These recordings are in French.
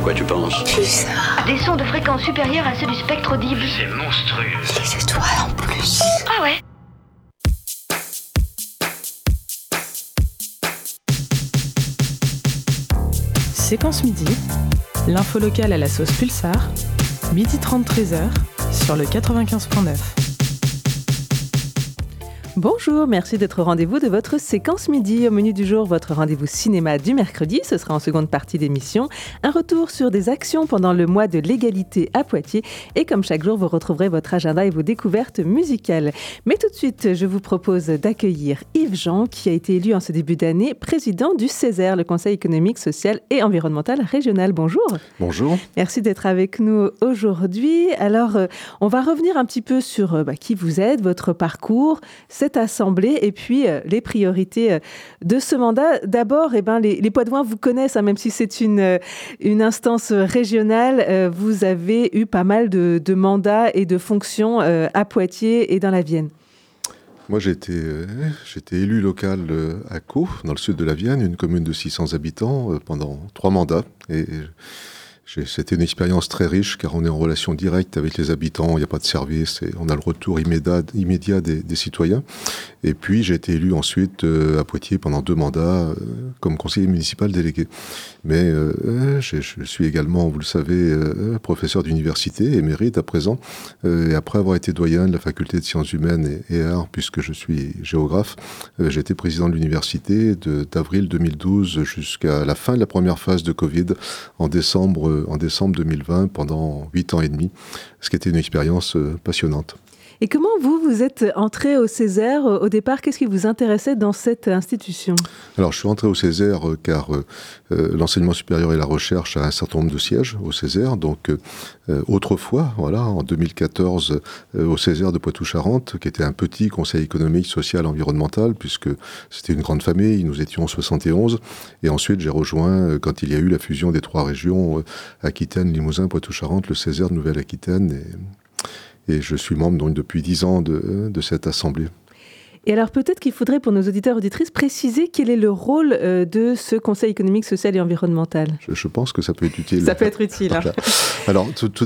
quoi tu penses? Pulsar. Des sons de fréquence supérieure à ceux du spectre audible. C'est monstrueux. Les étoiles en plus. Ah ouais? Séquence midi, l'info locale à la sauce Pulsar, midi 30 13h sur le 95.9. Bonjour, merci d'être au rendez-vous de votre séquence midi. Au menu du jour, votre rendez-vous cinéma du mercredi, ce sera en seconde partie d'émission. Un retour sur des actions pendant le mois de l'égalité à Poitiers. Et comme chaque jour, vous retrouverez votre agenda et vos découvertes musicales. Mais tout de suite, je vous propose d'accueillir Yves Jean, qui a été élu en ce début d'année président du CESER, le Conseil économique, social et environnemental régional. Bonjour. Bonjour. Merci d'être avec nous aujourd'hui. Alors, on va revenir un petit peu sur qui vous êtes, votre parcours, cette assemblée et puis les priorités de ce mandat. D'abord, les Poitevins vous connaissent, même si c'est une instance régionale. Vous avez eu pas mal de mandats et de fonctions à Poitiers et dans la Vienne. Moi, j'étais élu local à Caux, dans le sud de la Vienne, une commune de 600 habitants, pendant 3 mandats. Et c'était une expérience très riche, car on est en relation directe avec les habitants, il n'y a pas de service, et on a le retour immédiat des citoyens. Et puis, j'ai été élu ensuite à Poitiers pendant 2 mandats, comme conseiller municipal délégué. Mais je suis également, vous le savez, professeur d'université, émérite à présent. Et après avoir été doyen de la faculté de sciences humaines et arts, puisque je suis géographe, j'ai été président de l'université d'avril 2012 jusqu'à la fin de la première phase de Covid, en décembre 2020, pendant 8 ans et demi, ce qui était une expérience passionnante. Et comment vous êtes entré au CESER au départ? Qu'est-ce qui vous intéressait dans cette institution? Alors, je suis entré au CESER car l'enseignement supérieur et la recherche a un certain nombre de sièges au CESER. Donc, autrefois, en 2014, au CESER de Poitou-Charentes, qui était un petit conseil économique, social, environnemental, puisque c'était une grande famille, nous étions 71. Et ensuite, j'ai rejoint, quand il y a eu la fusion des 3 régions, Aquitaine, Limousin, Poitou-Charentes, le CESER de Nouvelle-Aquitaine. Et je suis membre donc depuis 10 ans de cette assemblée. Et alors peut-être qu'il faudrait pour nos auditeurs et auditrices préciser quel est le rôle de ce Conseil économique, social et environnemental. Je pense que ça peut être utile. Ça peut être utile. Voilà. Alors tout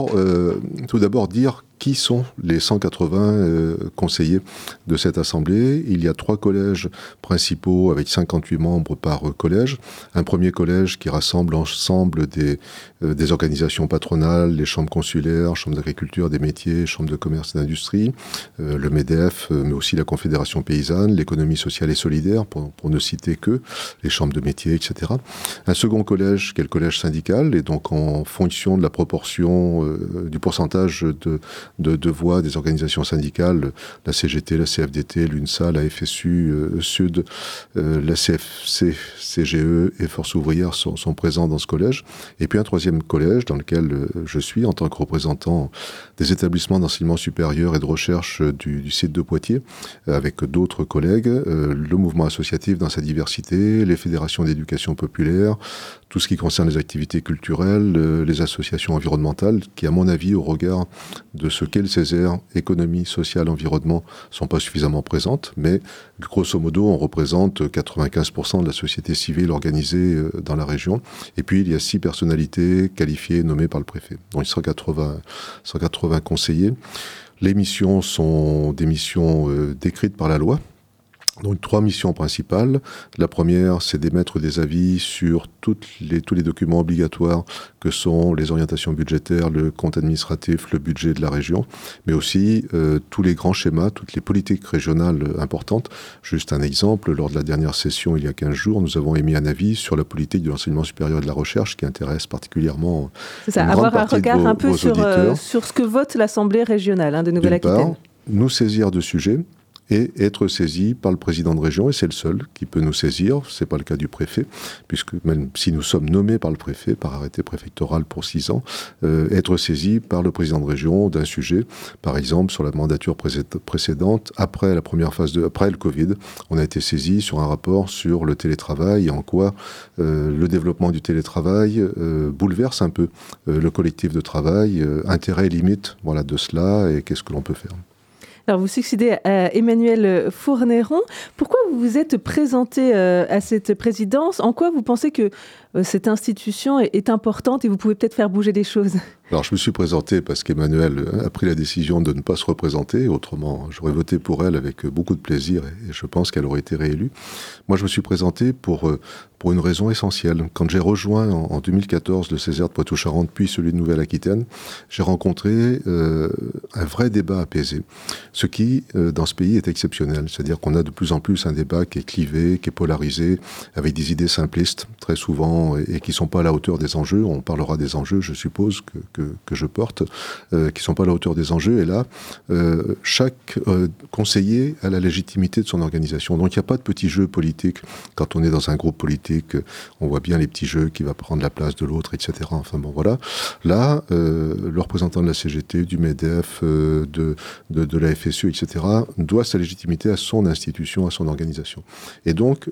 d'abord dire qui sont les 180 conseillers de cette assemblée. Il y a 3 collèges principaux avec 58 membres par collège. Un premier collège qui rassemble l'ensemble des organisations patronales, les chambres consulaires, chambres d'agriculture, des métiers, chambres de commerce et d'industrie, le MEDEF, mais aussi la Confédération paysanne, l'économie sociale et solidaire, pour ne citer que, les chambres de métiers, etc. Un second collège qui est le collège syndical, et donc en fonction de la proportion, du pourcentage de voix des organisations syndicales, la CGT, la CFDT, l'UNSA, la FSU Sud, la CFC, CGE et Force ouvrière sont présents dans ce collège. Et puis un troisième collège dans lequel je suis en tant que représentant des établissements d'enseignement supérieur et de recherche du site de Poitiers, avec d'autres collègues, le mouvement associatif dans sa diversité, les fédérations d'éducation populaire, tout ce qui concerne les activités culturelles, les associations environnementales, qui à mon avis, au regard de ce qu'est le CESER, économie, sociale, environnement, sont pas suffisamment présentes, mais grosso modo, on représente 95% de la société civile organisée dans la région. Et puis, il y a 6 personnalités qualifiées nommées par le préfet. Donc, il sera 180 conseillers. Les missions sont des missions décrites par la loi. Donc 3 missions principales. La première, c'est d'émettre des avis sur tous les documents obligatoires que sont les orientations budgétaires, le compte administratif, le budget de la région, mais aussi tous les grands schémas, toutes les politiques régionales importantes. Juste un exemple, lors de la dernière session, il y a 15 jours, nous avons émis un avis sur la politique de l'enseignement supérieur et de la recherche qui intéresse particulièrement c'est ça, avoir un regard un peu sur ce que vote l'Assemblée régionale de Nouvelle-Aquitaine. Nous saisir de sujets et être saisi par le président de région, et c'est le seul qui peut nous saisir, c'est pas le cas du préfet, puisque même si nous sommes nommés par le préfet, par arrêté préfectoral pour 6 ans, être saisi par le président de région d'un sujet, par exemple sur la mandature précédente, après la première phase après le Covid, on a été saisi sur un rapport sur le télétravail et en quoi le développement du télétravail bouleverse un peu le collectif de travail, intérêt et limite, de cela, et qu'est-ce que l'on peut faire. Alors, vous succédez à Emmanuel Fourneron. Pourquoi vous vous êtes présenté à cette présidence? En quoi vous pensez que cette institution est importante et vous pouvez peut-être faire bouger les choses. Alors, je me suis présenté parce qu'Emmanuelle a pris la décision de ne pas se représenter. Autrement, j'aurais voté pour elle avec beaucoup de plaisir et je pense qu'elle aurait été réélue. Moi, je me suis présenté pour une raison essentielle. Quand j'ai rejoint en 2014 le Césaire de Poitou-Charentes, puis celui de Nouvelle-Aquitaine, j'ai rencontré un vrai débat apaisé. Ce qui, dans ce pays, est exceptionnel. C'est-à-dire qu'on a de plus en plus un débat qui est clivé, qui est polarisé, avec des idées simplistes, très souvent, et qui ne sont pas à la hauteur des enjeux. On parlera des enjeux, je suppose, que je porte, qui ne sont pas à la hauteur des enjeux. Et là, chaque conseiller a la légitimité de son organisation. Donc il n'y a pas de petits jeux politiques. Quand on est dans un groupe politique, on voit bien les petits jeux qui va prendre la place de l'autre, etc. Enfin bon, voilà. Là, le représentant de la CGT, du MEDEF, de la FSU, etc., doit sa légitimité à son institution, à son organisation. Et donc,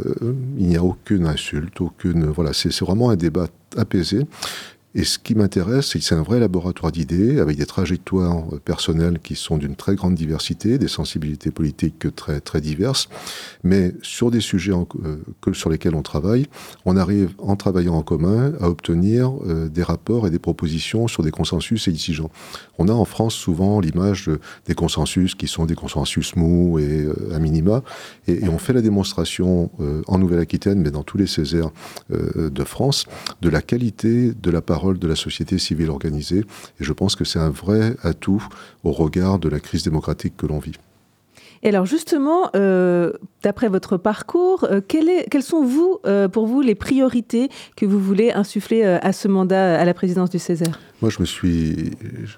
il n'y a aucune insulte, voilà, c'est vraiment un débat apaisé. Et ce qui m'intéresse, c'est que c'est un vrai laboratoire d'idées, avec des trajectoires personnelles qui sont d'une très grande diversité, des sensibilités politiques très, très diverses, mais sur des sujets sur lesquels on travaille, on arrive, en travaillant en commun, à obtenir des rapports et des propositions sur des consensus exigeants. On a en France souvent l'image des consensus qui sont des consensus mous et à minima, et on fait la démonstration en Nouvelle-Aquitaine, mais dans tous les Césaires de France, de la qualité de la parole de la société civile organisée. Et je pense que c'est un vrai atout au regard de la crise démocratique que l'on vit. Et alors justement, d'après votre parcours, quelles sont pour vous les priorités que vous voulez insuffler à ce mandat à la présidence du Césaire ? Moi, je me suis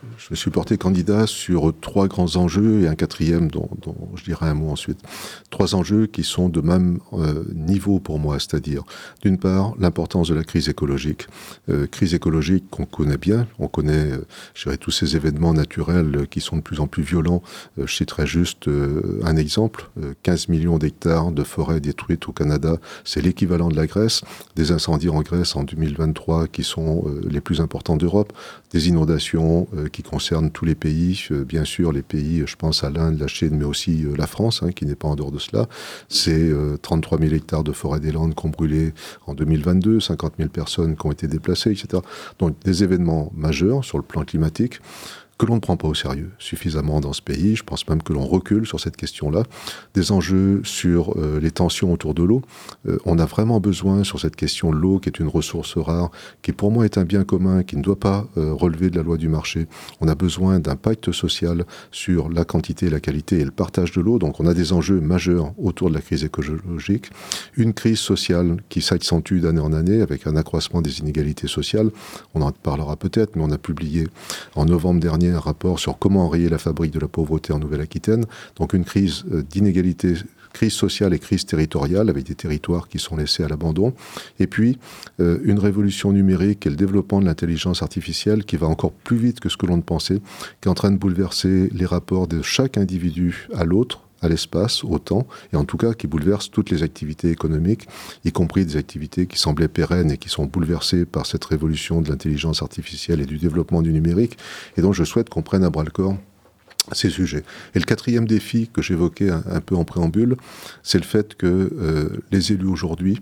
porté candidat sur 3 grands enjeux et un 4e dont je dirai un mot ensuite. 3 enjeux qui sont de même niveau pour moi, c'est-à-dire, d'une part, l'importance de la crise écologique. Crise écologique qu'on connaît bien. On connaît, je dirais, tous ces événements naturels qui sont de plus en plus violents. Je citerai juste un exemple. 15 millions d'hectares de forêts détruites au Canada. C'est l'équivalent de la Grèce. Des incendies en Grèce en 2023 qui sont les plus importants d'Europe. Des inondations qui concernent tous les pays, bien sûr les pays, je pense à l'Inde, la Chine, mais aussi la France, qui n'est pas en dehors de cela. C'est 33 000 hectares de forêt des Landes qui ont brûlé en 2022, 50 000 personnes qui ont été déplacées, etc. Donc des événements majeurs sur le plan climatique que l'on ne prend pas au sérieux suffisamment dans ce pays. Je pense même que l'on recule sur cette question-là. Des enjeux sur les tensions autour de l'eau. On a vraiment besoin sur cette question de l'eau, qui est une ressource rare, qui pour moi est un bien commun, qui ne doit pas relever de la loi du marché. On a besoin d'un pacte social sur la quantité, la qualité et le partage de l'eau. Donc on a des enjeux majeurs autour de la crise écologique. Une crise sociale qui s'accentue d'année en année avec un accroissement des inégalités sociales. On en parlera peut-être, mais on a publié en novembre dernier un rapport sur comment enrayer la fabrique de la pauvreté en Nouvelle-Aquitaine. Donc une crise d'inégalité, crise sociale et crise territoriale, avec des territoires qui sont laissés à l'abandon. Et puis, une révolution numérique et le développement de l'intelligence artificielle qui va encore plus vite que ce que l'on ne pensait, qui est en train de bouleverser les rapports de chaque individu à l'autre, à l'espace, au temps, et en tout cas qui bouleverse toutes les activités économiques, y compris des activités qui semblaient pérennes et qui sont bouleversées par cette révolution de l'intelligence artificielle et du développement du numérique. Et donc je souhaite qu'on prenne à bras-le-corps ces sujets. Et le 4e défi que j'évoquais un peu en préambule, c'est le fait que les élus aujourd'hui,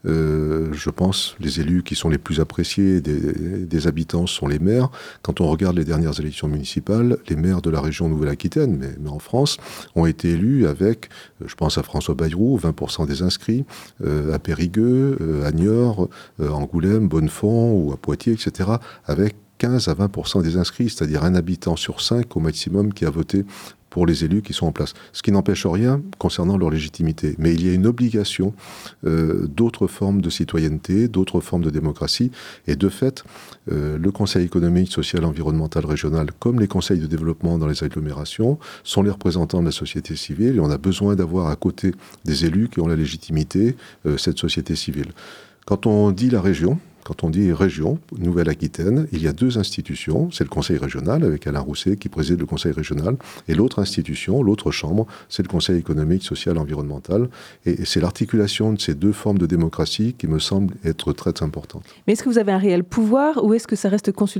je pense, les élus qui sont les plus appréciés des habitants sont les maires. Quand on regarde les dernières élections municipales, les maires de la région Nouvelle-Aquitaine, mais en France, ont été élus avec, je pense à François Bayrou, 20% des inscrits, à Périgueux, à Niort, Angoulême, Bonnefond ou à Poitiers, etc., avec 15 à 20% des inscrits, c'est-à-dire un habitant sur 5 au maximum qui a voté pour les élus qui sont en place. Ce qui n'empêche rien concernant leur légitimité. Mais il y a une obligation d'autres formes de citoyenneté, d'autres formes de démocratie. Et de fait, le Conseil économique, social, environnemental, régional, comme les conseils de développement dans les agglomérations, sont les représentants de la société civile. Et on a besoin d'avoir à côté des élus qui ont la légitimité, cette société civile. Quand on dit la région, quand on dit région, Nouvelle-Aquitaine, il y a 2 institutions. C'est le Conseil régional, avec Alain Rousset, qui préside le Conseil régional. Et l'autre institution, l'autre chambre, c'est le Conseil économique, social, environnemental. Et c'est l'articulation de ces 2 formes de démocratie qui me semble être très importante. Mais est-ce que vous avez un réel pouvoir ou est-ce que ça reste consultatif ?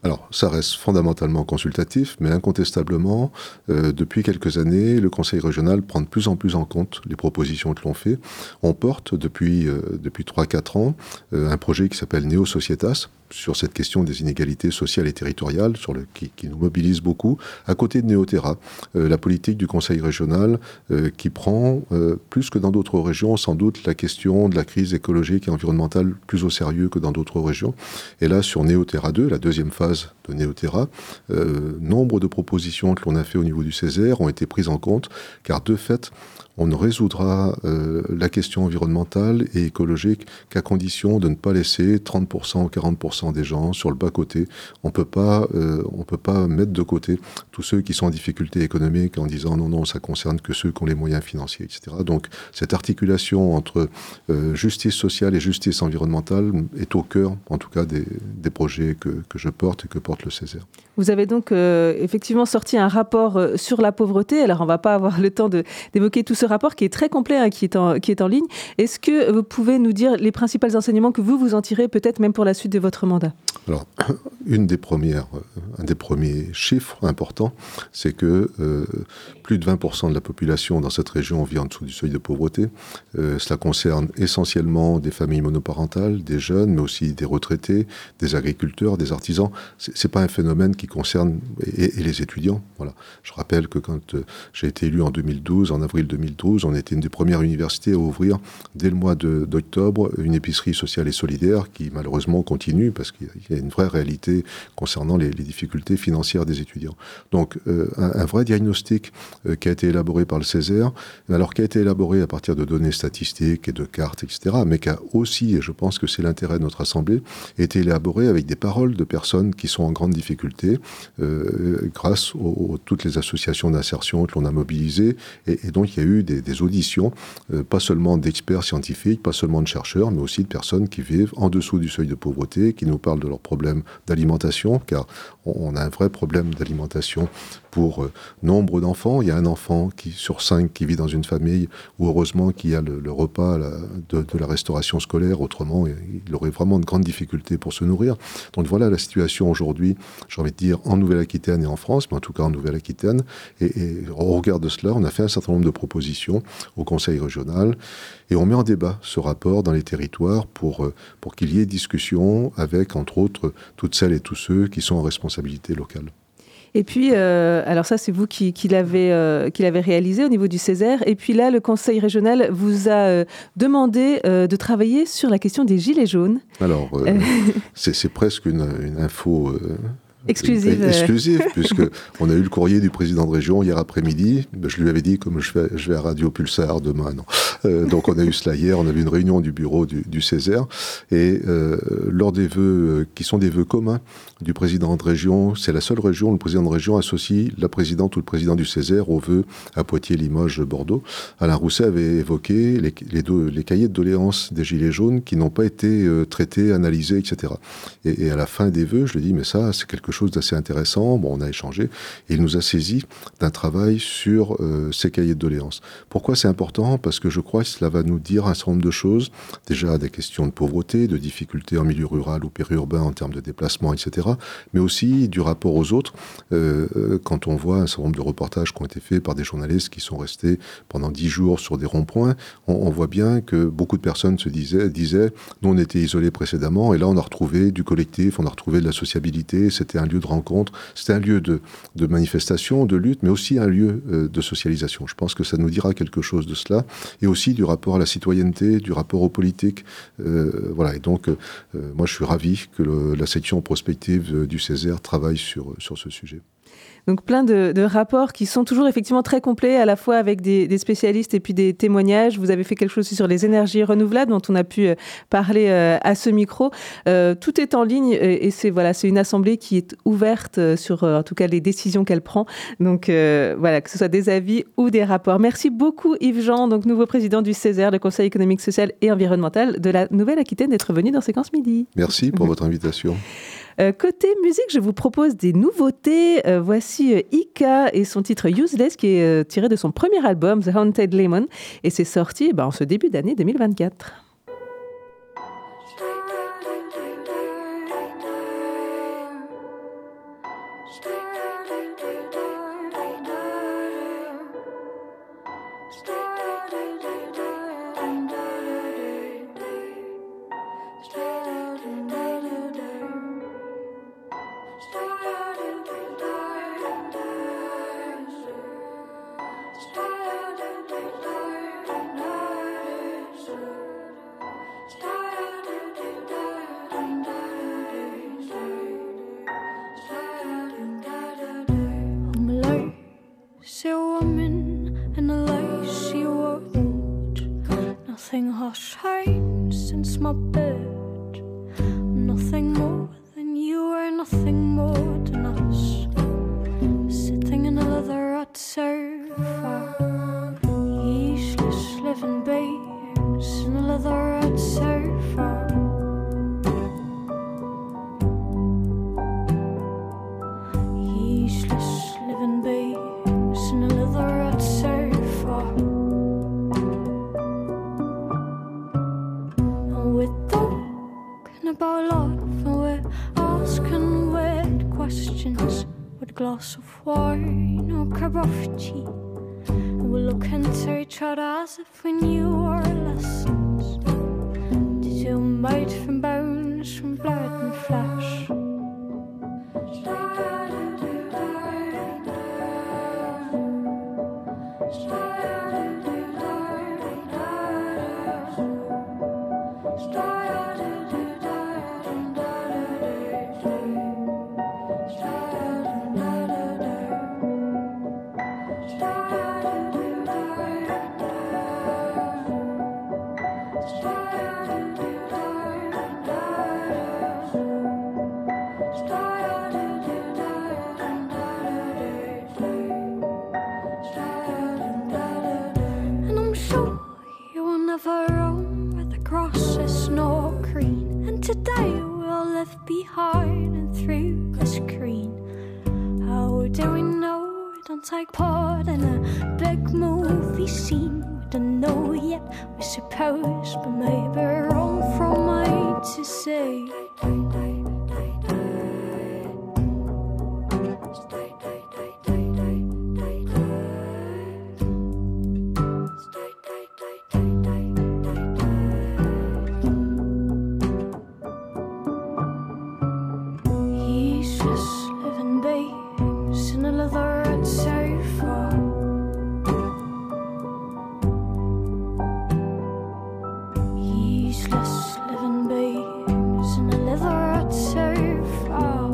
Alors, ça reste fondamentalement consultatif, mais incontestablement, depuis quelques années, le Conseil régional prend de plus en plus en compte les propositions que l'on fait. On porte depuis 3-4 ans un projet qui s'appelle Neo Societas, sur cette question des inégalités sociales et territoriales, qui nous mobilise beaucoup, à côté de Néoterra, la politique du Conseil régional qui prend, plus que dans d'autres régions, sans doute la question de la crise écologique et environnementale plus au sérieux que dans d'autres régions. Et là, sur Néoterra 2, la deuxième phase de Néoterra, nombre de propositions que l'on a fait au niveau du Césaire ont été prises en compte, car de fait, on ne résoudra la question environnementale et écologique qu'à condition de ne pas laisser 30% ou 40% des gens sur le bas-côté. On peut pas mettre de côté tous ceux qui sont en difficulté économique en disant non, ça concerne que ceux qui ont les moyens financiers, etc. Donc cette articulation entre justice sociale et justice environnementale est au cœur, en tout cas, des projets que je porte et que porte le Césaire. Vous avez donc effectivement sorti un rapport sur la pauvreté. Alors, on ne va pas avoir le temps d'évoquer tout ce rapport qui est très complet, hein, qui est en ligne. Est-ce que vous pouvez nous dire les principaux enseignements que vous en tirez, peut-être même pour la suite de votre mandat ? Alors, un des premiers chiffres importants, c'est que plus de 20% de la population dans cette région vit en dessous du seuil de pauvreté. Cela concerne essentiellement des familles monoparentales, des jeunes, mais aussi des retraités, des agriculteurs, des artisans. C'est pas un phénomène qui concerne et les étudiants. Voilà. Je rappelle que quand j'ai été élu en avril 2012, on était une des premières universités à ouvrir dès le mois d'octobre une épicerie sociale et solidaire qui malheureusement continue parce qu'il y a une vraie réalité concernant les difficultés financières des étudiants. Donc un vrai diagnostic qui a été élaboré par le Césaire, alors qui a été élaboré à partir de données statistiques et de cartes, etc., mais qui a aussi, et je pense que c'est l'intérêt de notre Assemblée, été élaboré avec des paroles de personnes qui sont en grande difficulté grâce à toutes les associations d'insertion que l'on a mobilisées. Et donc il y a eu des auditions, pas seulement d'experts scientifiques, pas seulement de chercheurs, mais aussi de personnes qui vivent en dessous du seuil de pauvreté, qui nous parlent de leurs problèmes d'alimentation, car on a un vrai problème d'alimentation pour nombre d'enfants. Il y a un enfant sur 5 qui vit dans une famille où heureusement qu'il y a le repas de la restauration scolaire, autrement il aurait vraiment de grandes difficultés pour se nourrir. Donc voilà la situation aujourd'hui, j'ai envie de dire, en Nouvelle-Aquitaine et en France, mais en tout cas en Nouvelle-Aquitaine. Et au regard de cela, on a fait un certain nombre de propositions au Conseil régional et on met en débat ce rapport dans les territoires pour qu'il y ait discussion avec, entre autres, toutes celles et tous ceux qui sont en responsabilité locale. Et puis, alors ça, c'est vous qui l'avez réalisé au niveau du Césaire. Et puis là, le Conseil régional vous a demandé de travailler sur la question des gilets jaunes. Alors, c'est presque une info... Exclusive, puisque on a eu le courrier du président de région hier après-midi. Je lui avais dit, comme je vais à Radio Pulsar demain, non. Donc on a eu cela hier, on a eu une réunion du bureau du Césaire, et lors des vœux, qui sont des vœux communs du président de région, c'est la seule région où le président de région associe la présidente ou le président du Césaire aux vœux à Poitiers, Limoges, Bordeaux. Alain Rousset avait évoqué les cahiers de doléances des Gilets jaunes qui n'ont pas été traités, analysés, etc. Et à la fin des vœux, je lui ai dit, mais ça, c'est quelque chose d'assez intéressant. Bon, on a échangé et il nous a saisi d'un travail sur ces cahiers de doléances. Pourquoi c'est important ? Parce que je crois que cela va nous dire un certain nombre de choses. Déjà des questions de pauvreté, de difficultés en milieu rural ou périurbain en termes de déplacement, etc. Mais aussi du rapport aux autres. Quand on voit un certain nombre de reportages qui ont été faits par des journalistes qui sont restés pendant 10 jours sur des ronds-points, on voit bien que beaucoup de personnes se disaient nous on était isolés précédemment et là on a retrouvé du collectif, on a retrouvé de la sociabilité, c'était un lieu de rencontre, c'était un lieu de manifestation, de lutte, mais aussi un lieu de socialisation. Je pense que ça nous dira quelque chose de cela, et aussi du rapport à la citoyenneté, du rapport aux politiques. Voilà, et donc moi je suis ravi que la section prospective du Césaire travaille sur ce sujet. Donc plein de rapports qui sont toujours effectivement très complets, à la fois avec des spécialistes et puis des témoignages. Vous avez fait quelque chose aussi sur les énergies renouvelables dont on a pu parler à ce micro. Tout est en ligne et c'est une assemblée qui est ouverte sur en tout cas les décisions qu'elle prend. Donc voilà, que ce soit des avis ou des rapports. Merci beaucoup Yves-Jean, donc nouveau président du Césaire, le Conseil économique, social et environnemental de la Nouvelle-Aquitaine, d'être venu dans Séquence Midi. Merci pour votre invitation. Côté musique, je vous propose des nouveautés. Voici Ika et son titre Useless qui est tiré de son premier album The Haunted Lemon et c'est sorti en ce début d'année 2024. once my bird. Nothing more than you are, nothing more than us. Sitting in a leatherette sofa, useless living beings in a leatherette sofa. Useless living beings in a leatherette sofa. And we're talking about love, and we're asking weird questions with a glass of wine or karofchi. And we look into each other as if we knew our lessons. Did you made from bones, from blood and flesh? Take part in a big movie scene. We don't know yet, we suppose, but maybe wrong from me to say. Useless living beings in a leatherette sofa. Useless living beings in a leatherette sofa.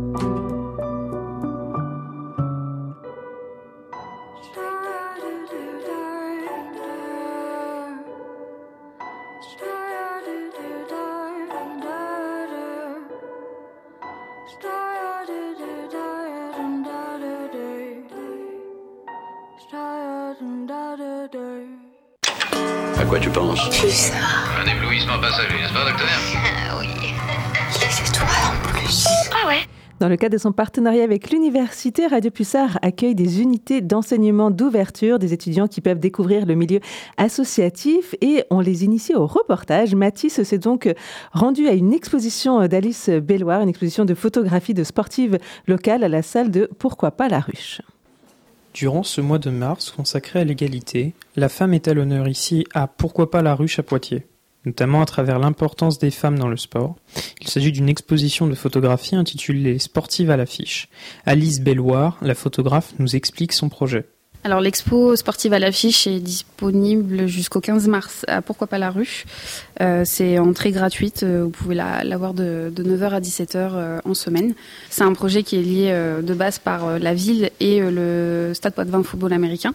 À quoi tu penses? Pulsar. Un éblouissement passager, n'est-ce pas, docteur? Oui. Les étoiles en plus. Ah ouais? Dans le cadre de son partenariat avec l'université, Radio Pulsar accueille des unités d'enseignement d'ouverture, des étudiants qui peuvent découvrir le milieu associatif et on les initie au reportage. Mathis s'est donc rendu à une exposition d'Alice Belloir, une exposition de photographie de sportives locales à la salle de Pourquoi pas la ruche. Durant ce mois de mars consacré à l'égalité, la femme est à l'honneur ici à Pourquoi pas la ruche à Poitiers, notamment à travers l'importance des femmes dans le sport. Il s'agit d'une exposition de photographie intitulée « Sportives à l'affiche ». Alice Belloir, la photographe, nous explique son projet. Alors l'expo sportive à l'affiche est disponible jusqu'au 15 mars à Pourquoi pas la ruche. C'est entrée gratuite, vous pouvez la voir de 9h à 17h en semaine. C'est un projet qui est lié de base par la ville et le Stade Poitvin football américain.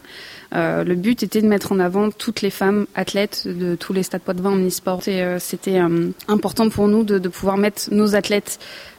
Le but était de mettre en avant toutes les femmes athlètes de tous les Stades Poitvin en e-sport. C'était important pour nous de pouvoir mettre nos athlètes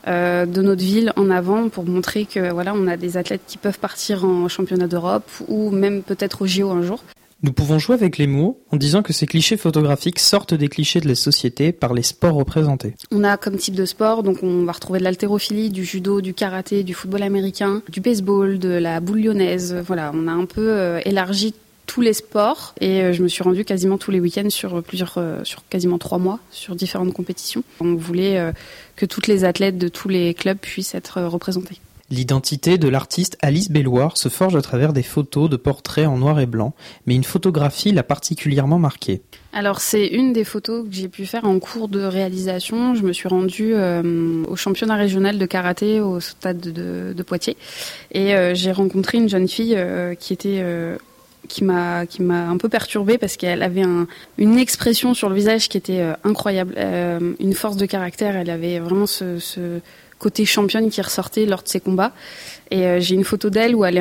de notre ville en avant pour montrer que voilà, on a des athlètes qui peuvent partir en championnat d'Europe ou même peut-être au JO un jour. Nous pouvons jouer avec les mots en disant que ces clichés photographiques sortent des clichés de la société par les sports représentés. On a comme type de sport, donc on va retrouver de l'haltérophilie, du judo, du karaté, du football américain, du baseball, de la boule lyonnaise. Voilà, on a un peu élargi tous les sports et je me suis rendue quasiment tous les week-ends sur quasiment 3 mois sur différentes compétitions. On voulait que toutes les athlètes de tous les clubs puissent être représentés. L'identité de l'artiste Alice Belloir se forge à travers des photos de portraits en noir et blanc, mais une photographie l'a particulièrement marquée. Alors c'est une des photos que j'ai pu faire en cours de réalisation. Je me suis rendue au championnat régional de karaté au stade de Poitiers et j'ai rencontré une jeune fille qui m'a un peu perturbée parce qu'elle avait une expression sur le visage qui était incroyable, une force de caractère. Elle avait vraiment ce côté championne qui ressortait lors de ses combats. Et j'ai une photo d'elle où elle est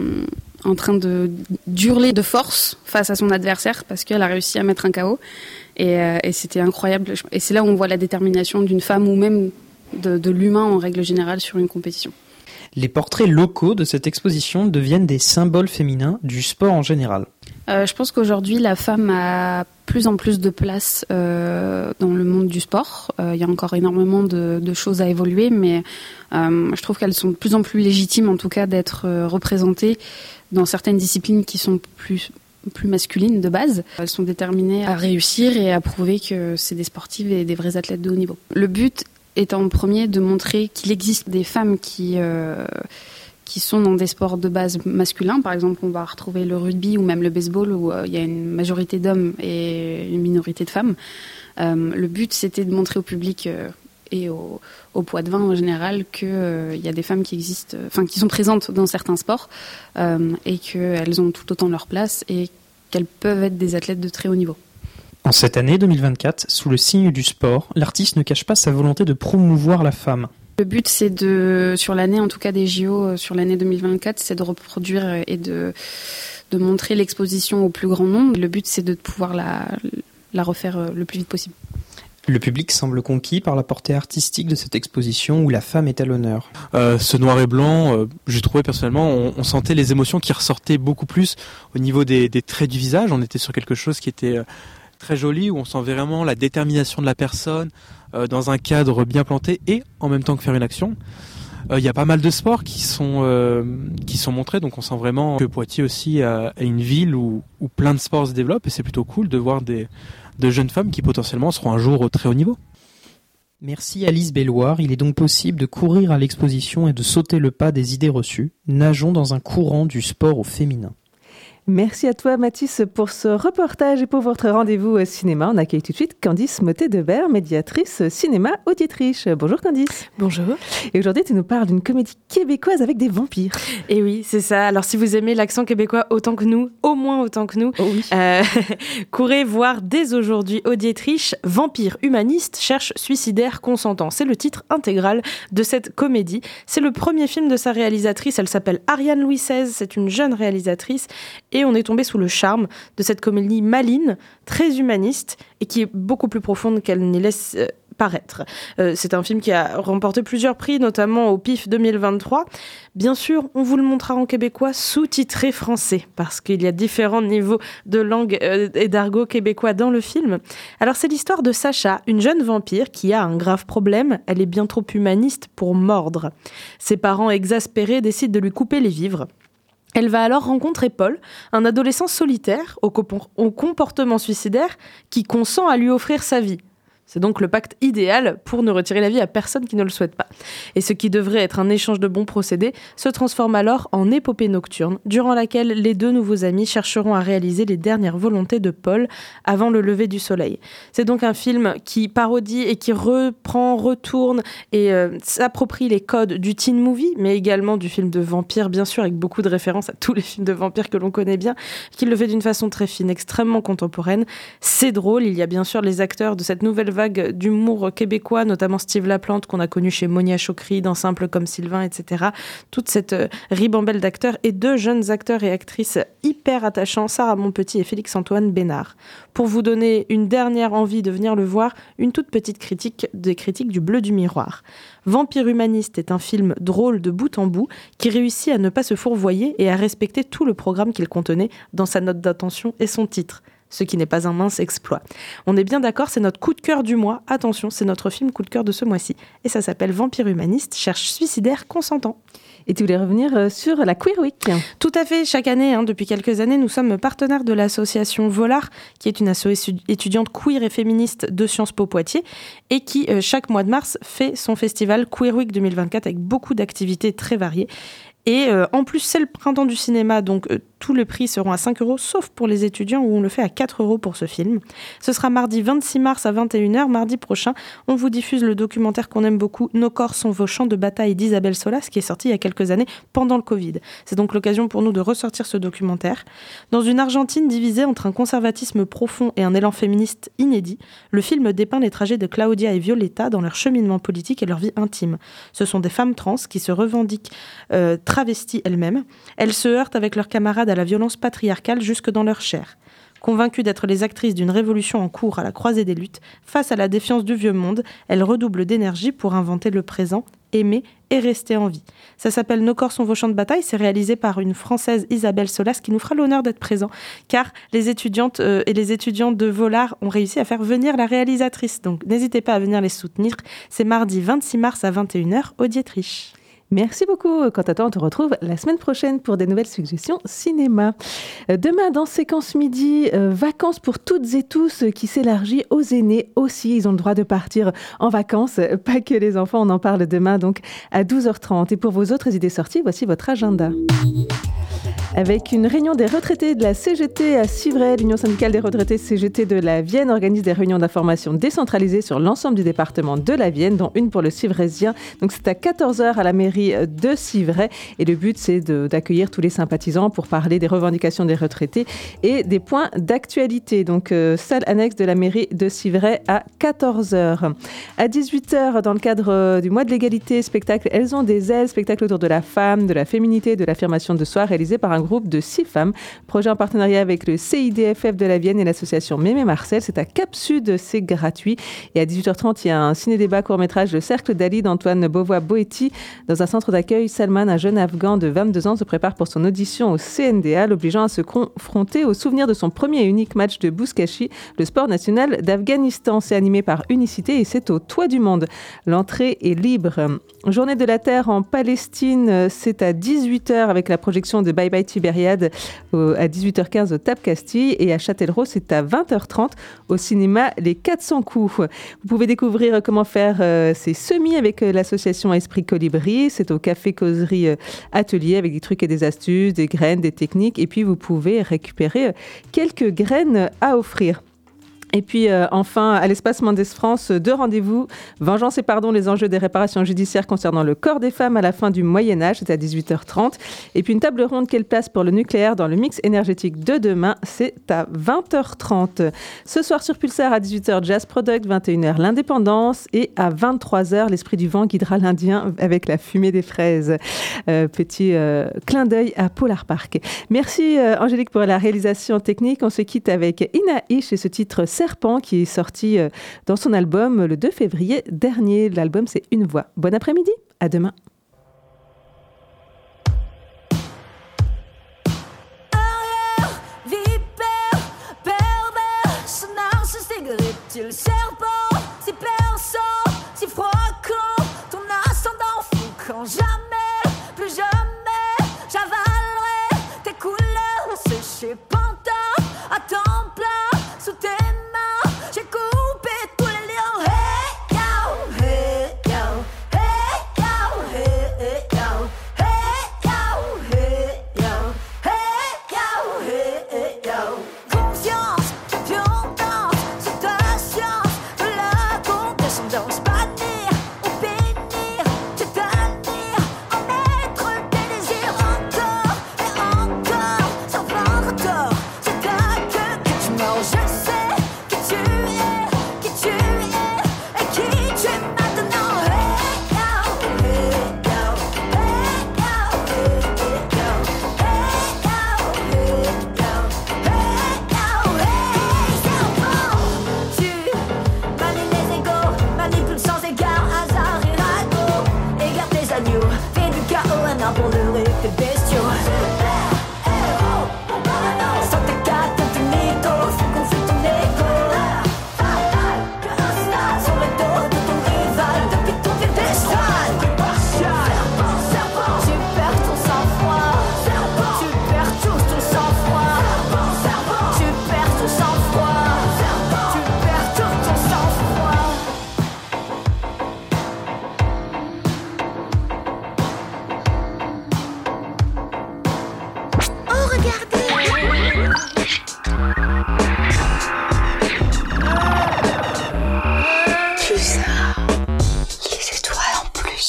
en train d'hurler de force face à son adversaire parce qu'elle a réussi à mettre un KO. Et c'était incroyable. Et c'est là où on voit la détermination d'une femme ou même de l'humain en règle générale sur une compétition. Les portraits locaux de cette exposition deviennent des symboles féminins du sport en général. Je pense qu'aujourd'hui, la femme a plus en plus de place dans le monde du sport. Il y a encore énormément de choses à évoluer, mais je trouve qu'elles sont de plus en plus légitimes, en tout cas, d'être représentées dans certaines disciplines qui sont plus masculines de base. Elles sont déterminées à réussir et à prouver que c'est des sportives et des vrais athlètes de haut niveau. Le but est en premier de montrer qu'il existe des femmes qui sont dans des sports de base masculins. Par exemple, on va retrouver le rugby ou même le baseball où il y a une majorité d'hommes et une minorité de femmes. Le but, c'était de montrer au public et au poids de vin en général qu'il y a des femmes qui existent, qui sont présentes dans certains sports et qu'elles ont tout autant leur place et qu'elles peuvent être des athlètes de très haut niveau. En cette année 2024, sous le signe du sport, l'artiste ne cache pas sa volonté de promouvoir la femme. Le but, c'est sur l'année, en tout cas des JO, sur l'année 2024, c'est de reproduire et de montrer l'exposition au plus grand nombre. Le but, c'est de pouvoir la refaire le plus vite possible. Le public semble conquis par la portée artistique de cette exposition où la femme est à l'honneur. Ce noir et blanc, j'ai trouvé personnellement, on sentait les émotions qui ressortaient beaucoup plus au niveau des traits du visage. On était sur quelque chose qui était très joli, où on sent vraiment la détermination de la personne dans un cadre bien planté et en même temps que faire une action. Il y a pas mal de sports qui sont montrés, donc on sent vraiment que Poitiers aussi est une ville où plein de sports se développent et c'est plutôt cool de voir de jeunes femmes qui potentiellement seront un jour au très haut niveau. Merci Alice Belloir. Il est donc possible de courir à l'exposition et de sauter le pas des idées reçues. Nageons dans un courant du sport au féminin. Merci à toi Mathis pour ce reportage et pour votre rendez-vous cinéma. On accueille tout de suite Candice Mottet-Debert, médiatrice cinéma Auditriche. Bonjour Candice. Bonjour. Et aujourd'hui tu nous parles d'une comédie québécoise avec des vampires. Et oui, c'est ça. Alors si vous aimez l'accent québécois autant que nous, au moins autant que nous, courez voir dès aujourd'hui Auditriche, Vampire humaniste cherche suicidaire consentant. C'est le titre intégral de cette comédie. C'est le premier film de sa réalisatrice. Elle s'appelle Ariane Louis XVI. C'est une jeune réalisatrice. Et on est tombé sous le charme de cette comédie maligne, très humaniste, et qui est beaucoup plus profonde qu'elle n'y laisse paraître. C'est un film qui a remporté plusieurs prix, notamment au PIF 2023. Bien sûr, on vous le montrera en québécois, sous-titré français, parce qu'il y a différents niveaux de langue et d'argot québécois dans le film. Alors c'est l'histoire de Sacha, une jeune vampire qui a un grave problème. Elle est bien trop humaniste pour mordre. Ses parents exaspérés décident de lui couper les vivres. Elle va alors rencontrer Paul, un adolescent solitaire au comportement suicidaire qui consent à lui offrir sa vie. C'est donc le pacte idéal pour ne retirer la vie à personne qui ne le souhaite pas. Et ce qui devrait être un échange de bons procédés se transforme alors en épopée nocturne, durant laquelle les deux nouveaux amis chercheront à réaliser les dernières volontés de Paul avant le lever du soleil. C'est donc un film qui parodie et qui retourne et s'approprie les codes du teen movie, mais également du film de vampire, bien sûr, avec beaucoup de références à tous les films de vampires que l'on connaît bien, qui le fait d'une façon très fine, extrêmement contemporaine. C'est drôle, il y a bien sûr les acteurs de cette nouvelle vague d'humour québécois, notamment Steve Laplante qu'on a connu chez Monia Chokri dans Simple comme Sylvain, etc. Toute cette ribambelle d'acteurs et deux jeunes acteurs et actrices hyper attachants, Sarah Monpetit et Félix-Antoine Bénard. Pour vous donner une dernière envie de venir le voir, une toute petite critique du Bleu du Miroir. Vampire humaniste est un film drôle de bout en bout qui réussit à ne pas se fourvoyer et à respecter tout le programme qu'il contenait dans sa note d'intention et son titre. Ce qui n'est pas un mince exploit. On est bien d'accord, c'est notre coup de cœur du mois. Attention, c'est notre film coup de cœur de ce mois-ci. Et ça s'appelle Vampire humaniste, cherche suicidaire consentant. Et tu voulais revenir sur la Queer Week. Tout à fait. Chaque année, depuis quelques années, nous sommes partenaires de l'association Volar, qui est une association étudiante queer et féministe de Sciences Po Poitiers, et qui, chaque mois de mars, fait son festival Queer Week 2024 avec beaucoup d'activités très variées. Et en plus, c'est le printemps du cinéma, donc tous les prix seront à 5 €, sauf pour les étudiants où on le fait à 4 € pour ce film. Ce sera mardi 26 mars à 21h. Mardi prochain, on vous diffuse le documentaire qu'on aime beaucoup, Nos corps sont vos champs de bataille d'Isabelle Solas, qui est sorti il y a quelques années pendant le Covid. C'est donc l'occasion pour nous de ressortir ce documentaire. Dans une Argentine divisée entre un conservatisme profond et un élan féministe inédit, le film dépeint les trajets de Claudia et Violetta dans leur cheminement politique et leur vie intime. Ce sont des femmes trans qui se revendiquent travesties elles-mêmes. Elles se heurtent avec leurs camarades à la violence patriarcale jusque dans leur chair. Convaincues d'être les actrices d'une révolution en cours à la croisée des luttes, face à la défiance du vieux monde, elles redoublent d'énergie pour inventer le présent, aimer et rester en vie. Ça s'appelle Nos corps sont vos champs de bataille. C'est réalisé par une Française, Isabelle Solas, qui nous fera l'honneur d'être présent, car les étudiantes et les étudiants de Volard ont réussi à faire venir la réalisatrice. Donc n'hésitez pas à venir les soutenir. C'est mardi 26 mars à 21h au Dietrich. Merci beaucoup. Quant à toi, on te retrouve la semaine prochaine pour des nouvelles suggestions cinéma. Demain, dans Séquence Midi, vacances pour toutes et tous qui s'élargit aux aînés aussi. Ils ont le droit de partir en vacances, pas que les enfants. On en parle demain, donc à 12h30. Et pour vos autres idées sorties, voici votre agenda. Avec une réunion des retraités de la CGT à Civray, l'Union syndicale des retraités CGT de la Vienne organise des réunions d'information décentralisées sur l'ensemble du département de la Vienne, dont une pour le Civraisien. Donc c'est à 14h à la mairie de Civray. Et le but, c'est d'accueillir tous les sympathisants pour parler des revendications des retraités et des points d'actualité. Donc salle annexe de la mairie de Civray à 14h. À 18h, dans le cadre du mois de l'égalité, spectacle Elles ont des ailes, spectacle autour de la femme, de la féminité, de l'affirmation de soi, réalisé par un groupe de 6 femmes. Projet en partenariat avec le CIDFF de la Vienne et l'association Mémé Marcel. C'est à Cap Sud, c'est gratuit. Et à 18h30, il y a un ciné-débat court-métrage Le Cercle d'Ali d'Antoine Beauvois-Boetti. Dans un centre d'accueil, Salman, un jeune Afghan de 22 ans, se prépare pour son audition au CNDA, l'obligeant à se confronter au souvenir de son premier et unique match de Bouskashi, le sport national d'Afghanistan. C'est animé par Unicité et c'est au Toit du Monde. L'entrée est libre. Journée de la Terre en Palestine, c'est à 18h avec la projection de Bye Bye Tibériade à 18h15 au TAP Castille et à Châtellerault, c'est à 20h30 au cinéma Les 400 coups. Vous pouvez découvrir comment faire ces semis avec l'association Esprit Colibri. C'est au Café Causerie Atelier avec des trucs et des astuces, des graines, des techniques et puis vous pouvez récupérer quelques graines à offrir. Et puis enfin, à l'espace Mendes France, 2 rendez-vous. Vengeance et pardon, les enjeux des réparations judiciaires concernant le corps des femmes à la fin du Moyen-Âge, c'est à 18h30. Et puis une table ronde, quelle place pour le nucléaire dans le mix énergétique de demain, c'est à 20h30. Ce soir sur Pulsar à 18h, Jazz Product, 21h, l'Indépendance. Et à 23h, l'Esprit du vent guidera l'Indien avec la fumée des fraises. Petit clin d'œil à Polar Park. Merci Angélique pour la réalisation technique. On se quitte avec Ina Ish et ce titre Serpent qui est sorti dans son album le 2 février dernier. L'album, c'est Une voix. Bon après-midi, à demain. Serpent, si perçant, si froid quand ton ascendant fou quand jamais